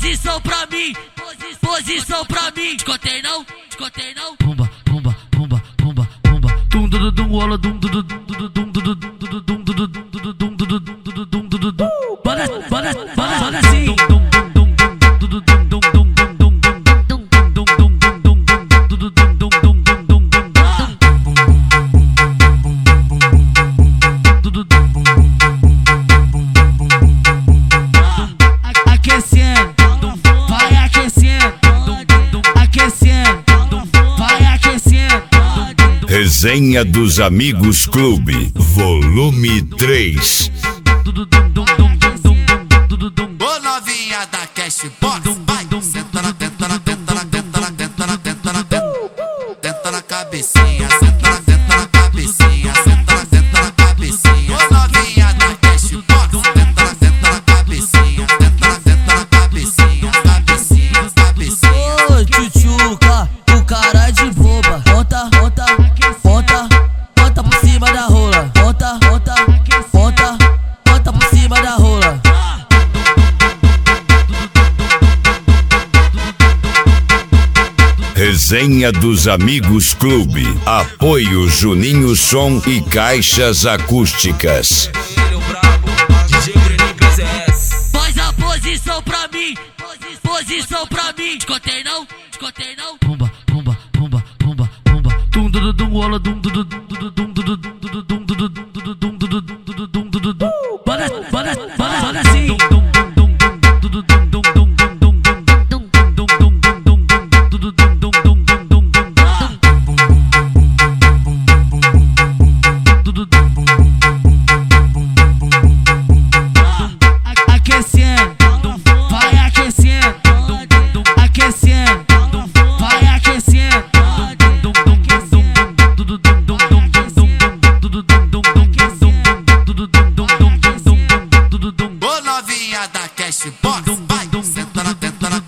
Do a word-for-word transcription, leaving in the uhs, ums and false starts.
posição pra mim, posição pra mim. Escotei não, escotei não. Pumba, pumba, pumba, pumba, pumba. Dum dum dum rola dum dum dum dum dum dum dum dum dum dum dum dum dum. Bora, bora, bora, bora assim. Resenha dos Amigos Clube, volume três. Ô novinha da Cashbox, vai, senta na, tenta na, tenta na, tenta na, tenta na, tenta na, tenta na cabecinha, senta na, tenta na cabecinha, senta na, tenta na cabecinha. Ô novinha da Cashbox, tenta na, tenta na cabecinha, tenta na, tenta na cabecinha, cabecinha, cabecinha. Ô tchutchuca, o cara de boba, monta, monta. Ponta, ponta por cima da rola. Ponta, ponta, ponta, ponta por cima da rola. Resenha dos Amigos Clube. Apoio Juninho Som e Caixas Acústicas. Faz a posição pra mim, posição pra mim. Escotei não, escotei não. Pumba, pumba, pumba, pumba, pumba. Dum dum dum rola dum dum dum dum dum dum dum dum dum dum dum dum. Bora, bora, bora, bora assim. Aquecendo, vai aquecendo, aquecendo, vai aquecendo. Ô novinha da Cashbox, vai, senta na, tenta na,